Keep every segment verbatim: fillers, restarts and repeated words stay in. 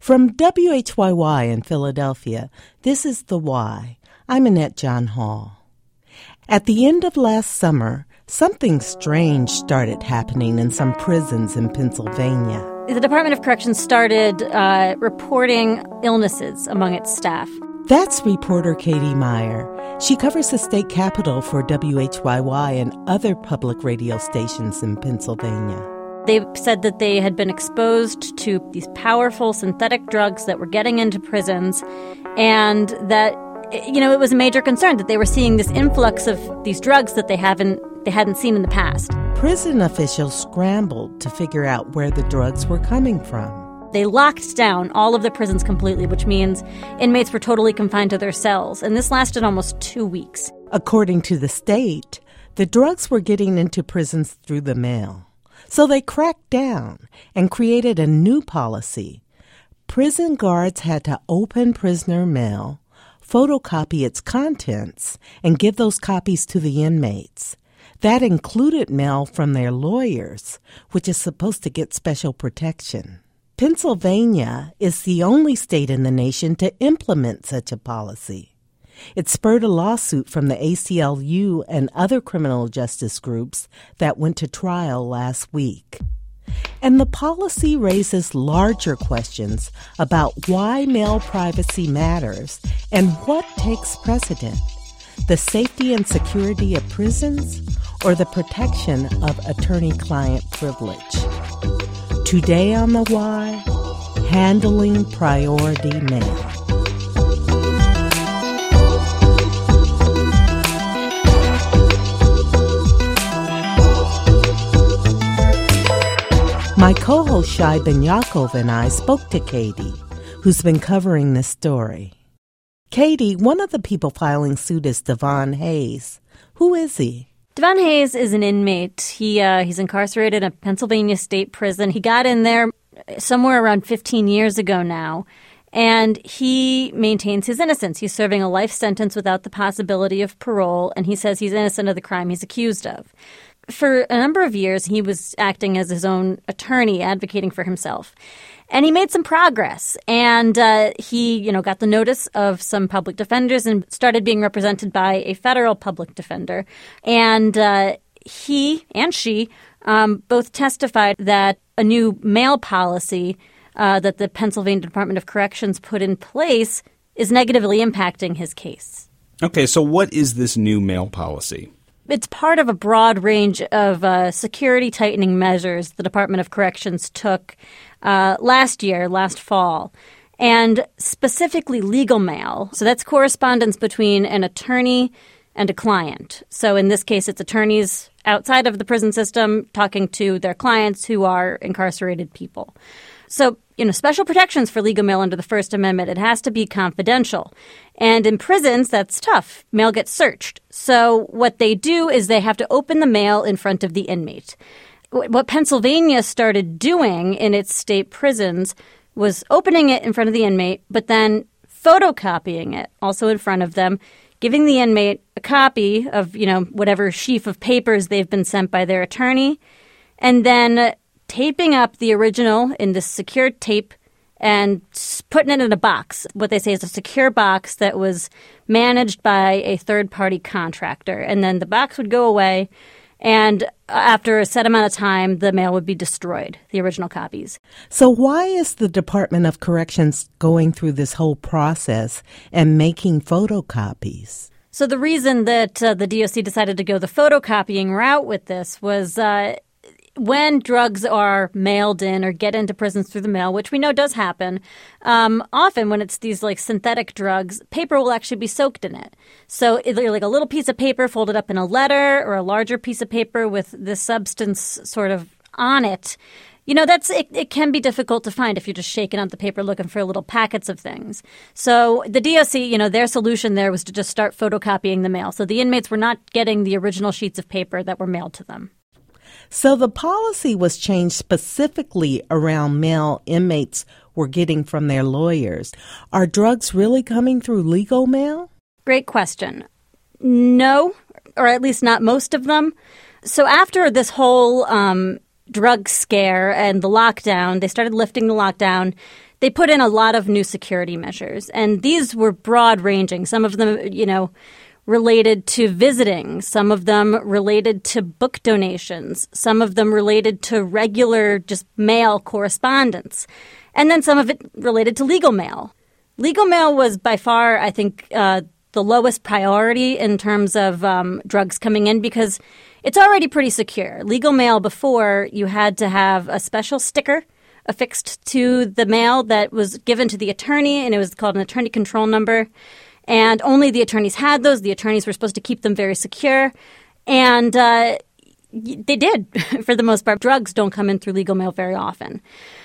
From W H Y Y in Philadelphia, this is The Why. I'm Annette John Hall. At the end of last summer, something strange started happening in some prisons in Pennsylvania. The Department of Corrections started uh, reporting illnesses among its staff. That's reporter Katie Meyer. She covers the state capitol for W H Y Y and other public radio stations in Pennsylvania. They said that they had been exposed to these powerful synthetic drugs that were getting into prisons, and that, you know, it was a major concern that they were seeing this influx of these drugs that they haven't they hadn't seen in the past. Prison officials scrambled to figure out where the drugs were coming from. They locked down all of the prisons completely, which means inmates were totally confined to their cells, and this lasted almost two weeks. According to the state, the drugs were getting into prisons through the mail. So they cracked down and created a new policy. Prison guards had to open prisoner mail, photocopy its contents, and give those copies to the inmates. That included mail from their lawyers, which is supposed to get special protection. Pennsylvania is the only state in the nation to implement such a policy. It spurred a lawsuit from the A C L U and other criminal justice groups that went to trial last week. And the policy raises larger questions about why mail privacy matters and what takes precedent: the safety and security of prisons or the protection of attorney-client privilege. Today on The Why, handling priority mail. My co-host Shai Ben Yaakov and I spoke to Katie, who's been covering this story. Katie, one of the people filing suit is Devon Hayes. Who is he? Devon Hayes is an inmate. He uh, he's incarcerated in a Pennsylvania state prison. He got in there somewhere around fifteen years ago now, and he maintains his innocence. He's serving a life sentence without the possibility of parole, and he says he's innocent of the crime he's accused of. For a number of years, he was acting as his own attorney, advocating for himself. And he made some progress. And uh, he, you know, got the notice of some public defenders and started being represented by a federal public defender. And uh, he and she um, both testified that a new mail policy uh, that the Pennsylvania Department of Corrections put in place is negatively impacting his case. Okay, so what is this new mail policy? It's part of a broad range of uh, security tightening measures the Department of Corrections took uh, last year, last fall, and specifically legal mail. So that's correspondence between an attorney and a client. So in this case, it's attorneys outside of the prison system talking to their clients who are incarcerated people. So, you know, special protections for legal mail under the First Amendment. It has to be confidential. And in prisons, that's tough. Mail gets searched. So what they do is they have to open the mail in front of the inmate. What Pennsylvania started doing in its state prisons was opening it in front of the inmate, but then photocopying it also in front of them, giving the inmate a copy of, you know, whatever sheaf of papers they've been sent by their attorney, and then taping up the original in this secure tape and putting it in a box, what they say is a secure box that was managed by a third-party contractor. And then the box would go away, and after a set amount of time, the mail would be destroyed, the original copies. So why is the Department of Corrections going through this whole process and making photocopies? So the reason that uh, the D O C decided to go the photocopying route with this was uh, when drugs are mailed in or get into prisons through the mail, which we know does happen, um, often when it's these like synthetic drugs, paper will actually be soaked in it. So either like a little piece of paper folded up in a letter or a larger piece of paper with this substance sort of on it. You know, that's it, it can be difficult to find if you're just shaking out the paper looking for little packets of things. So the D O C, you know, their solution there was to just start photocopying the mail. So the inmates were not getting the original sheets of paper that were mailed to them. So the policy was changed specifically around mail inmates were getting from their lawyers. Are drugs really coming through legal mail? Great question. No, or at least not most of them. So after this whole um, drug scare and the lockdown, they started lifting the lockdown. they put in a lot of new security measures. And these were broad-ranging. Some of them, you know, related to visiting. Some of them related to book donations. Some of them related to regular just mail correspondence. And then some of it related to legal mail. Legal mail was by far, I think, uh, the lowest priority in terms of um, drugs coming in because it's already pretty secure. Legal mail before, you had to have a special sticker affixed to the mail that was given to the attorney, and it was called an attorney control number. And only the attorneys had those. The attorneys were supposed to keep them very secure. And uh, they did, for the most part. Drugs don't come in through legal mail very often.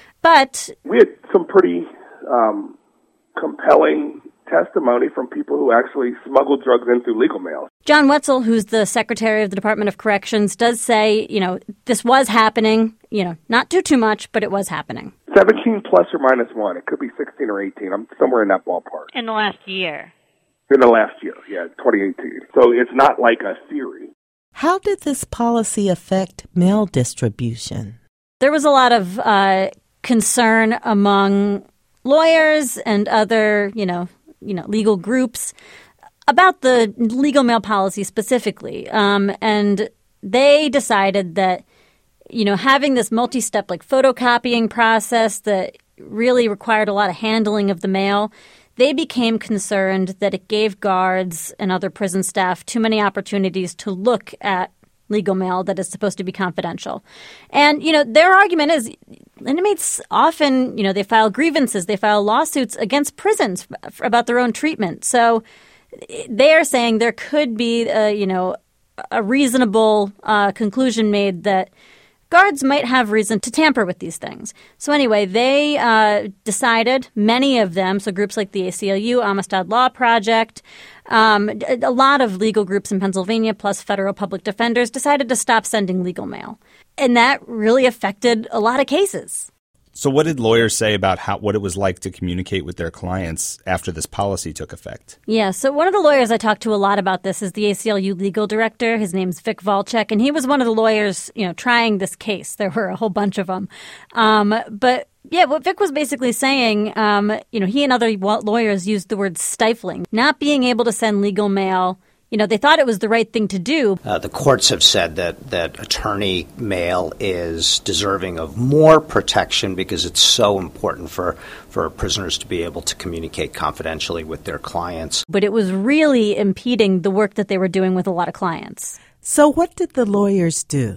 But we had some pretty um, compelling testimony from people who actually smuggled drugs in through legal mail. John Wetzel, who's the Secretary of the Department of Corrections, does say, you know, this was happening, you know, not too, too much, but it was happening. seventeen plus or minus one. It could be sixteen or eighteen. I'm somewhere in that ballpark. In the last year. In the last year, yeah, twenty eighteen. So it's not like a theory. How did this policy affect mail distribution? There was a lot of uh, concern among lawyers and other, you know, you know, legal groups about the legal mail policy specifically. Um, and they decided that, you know, having this multi-step like photocopying process that really required a lot of handling of the mail, they became concerned that it gave guards and other prison staff too many opportunities to look at legal mail that is supposed to be confidential. And, you know, their argument is inmates often, you know, they file grievances, they file lawsuits against prisons about their own treatment. So they are saying there could be, a, you know, a reasonable uh, conclusion made that guards might have reason to tamper with these things. So anyway, they uh, decided, many of them, so groups like the A C L U, Amistad Law Project, um, a lot of legal groups in Pennsylvania, plus federal public defenders, decided to stop sending legal mail. And that really affected a lot of cases. So what did lawyers say about how what it was like to communicate with their clients after this policy took effect? Yeah, so one of the lawyers I talked to a lot about this is the A C L U legal director. His name's Vic Volchek, and he was one of the lawyers, you know, trying this case. There were a whole bunch of them. Um, but yeah, what Vic was basically saying, um, you know, he and other lawyers used the word stifling, not being able to send legal mail. You know, they thought it was the right thing to do. Uh, the courts have said that, that attorney mail is deserving of more protection because it's so important for, for prisoners to be able to communicate confidentially with their clients. But it was really impeding the work that they were doing with a lot of clients. So what did the lawyers do?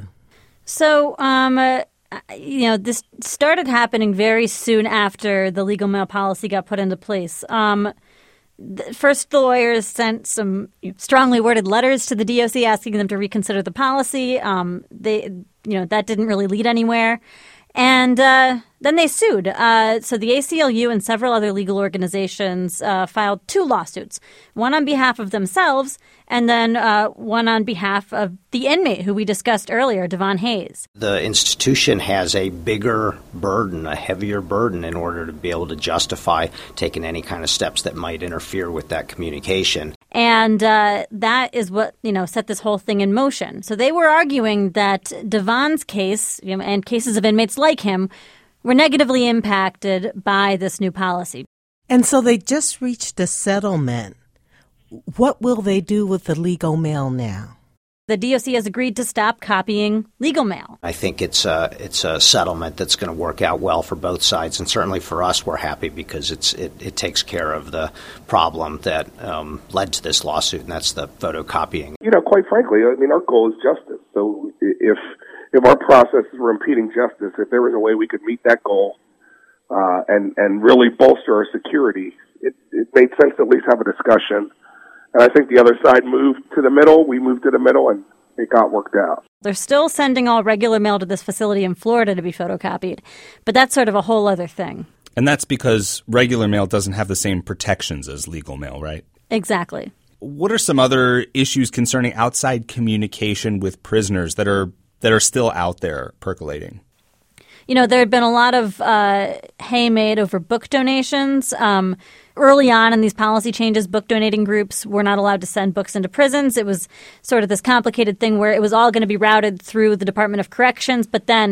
So, um, uh, you know, this started happening very soon after the legal mail policy got put into place. Um First, the lawyers sent some strongly worded letters to the D O C asking them to reconsider the policy. Um, they, you know, that didn't really lead anywhere. And uh, then they sued. Uh, so the A C L U and several other legal organizations uh, filed two lawsuits, one on behalf of themselves and then uh, one on behalf of the inmate who we discussed earlier, Devon Hayes. The institution has a bigger burden, a heavier burden in order to be able to justify taking any kind of steps that might interfere with that communication. And uh, that is what, you know, set this whole thing in motion. So they were arguing that Devon's case, you know, and cases of inmates like him were negatively impacted by this new policy. And so they just reached a settlement. What will they do with the legal mail now? The D O C has agreed to stop copying legal mail. I think it's a, it's a settlement that's going to work out well for both sides. And certainly for us, we're happy because it's it, it takes care of the problem that um, led to this lawsuit, and that's the photocopying. You know, quite frankly, I mean, our goal is justice. So if if our processes were impeding justice, if there was a way we could meet that goal uh, and, and really bolster our security, it, it made sense to at least have a discussion. And I think the other side moved to the middle. We moved to the middle, and it got worked out. They're still sending all regular mail to this facility in Florida to be photocopied. But that's sort of a whole other thing. And that's because regular mail doesn't have the same protections as legal mail, right? Exactly. What are some other issues concerning outside communication with prisoners that are that are still out there percolating? You know, there had been a lot of uh, hay made over book donations. Um, early on in these policy changes, book donating groups were not allowed to send books into prisons. It was sort of this complicated thing where it was all going to be routed through the Department of Corrections. But then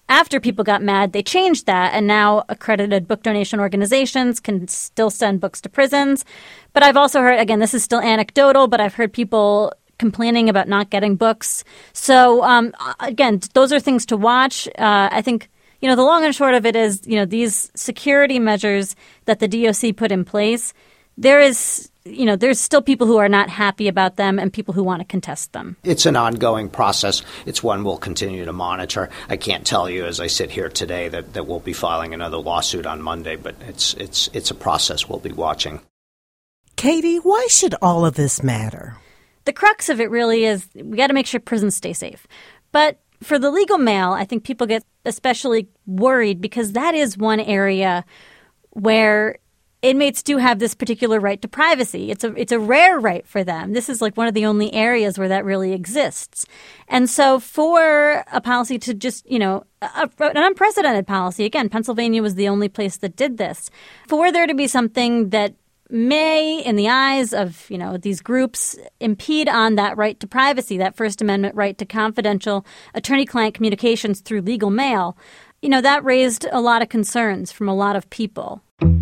After people got mad, they changed that, and now accredited book donation organizations can still send books to prisons. But I've also heard, again, this is still anecdotal, but I've heard people complaining about not getting books. So, um, again, those are things to watch. Uh, I think, you know, the long and short of it is, you know, these security measures that the D O C put in place, there is, you know, there's still people who are not happy about them and people who want to contest them. It's an ongoing process. It's one we'll continue to monitor. I can't tell you as I sit here today that, that we'll be filing another lawsuit on Monday, but it's it's it's a process we'll be watching. Katie, why should all of this matter? The crux of it really is we got to make sure prisons stay safe. But for the legal mail, I think people get especially worried because that is one area where inmates do have this particular right to privacy. It's a it's a rare right for them. This is like one of the only areas where that really exists. And so for a policy to just, you know, a, an unprecedented policy, again, Pennsylvania was the only place that did this, for there to be something that may, in the eyes of, you know, these groups, impede on that right to privacy, that First Amendment right to confidential attorney-client communications through legal mail, you know, that raised a lot of concerns from a lot of people.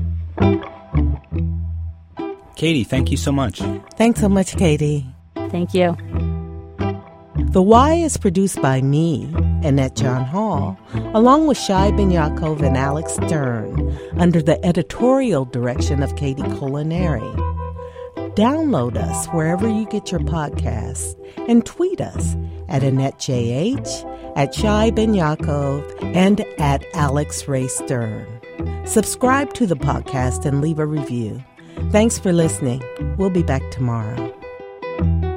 Katie, thank you so much. Thanks so much, Katie. Thank you. The Why is produced by me, Annette John Hall, along with Shai Ben Yaakov and Alex Stern, under the editorial direction of Katie Culinary. Download us wherever you get your podcasts and tweet us at AnnetteJH, at Shai Ben Yaakov, and at Alex Ray Stern. Subscribe to the podcast and leave a review. Thanks for listening. We'll be back tomorrow.